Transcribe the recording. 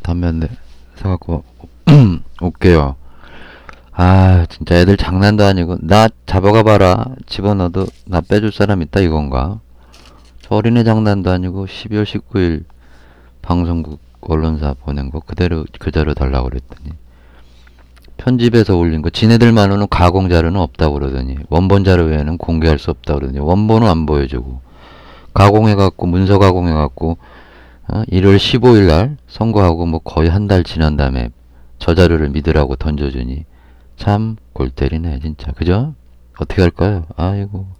담배 한 대 사갖고 올게요. 아, 진짜 애들 장난도 아니고, 나 잡아가 봐라. 집어넣어도 나 빼줄 사람 있다 이건가? 저 어린애 장난도 아니고 12월 19일 방송국 언론사 보낸 거 그대로 달라고 그랬더니 편집해서 올린 거 지네들만으로는 가공 자료는 없다고 그러더니 원본 자료 외에는 공개할 수 없다고 그러더니 원본은 안 보여주고 가공해갖고 문서 가공해갖고 1월 15일 날 선거하고 뭐 거의 한 달 지난 다음에 저 자료를 믿으라고 던져주니 참 골 때리네 진짜. 그죠? 어떻게 할까요? 아이고.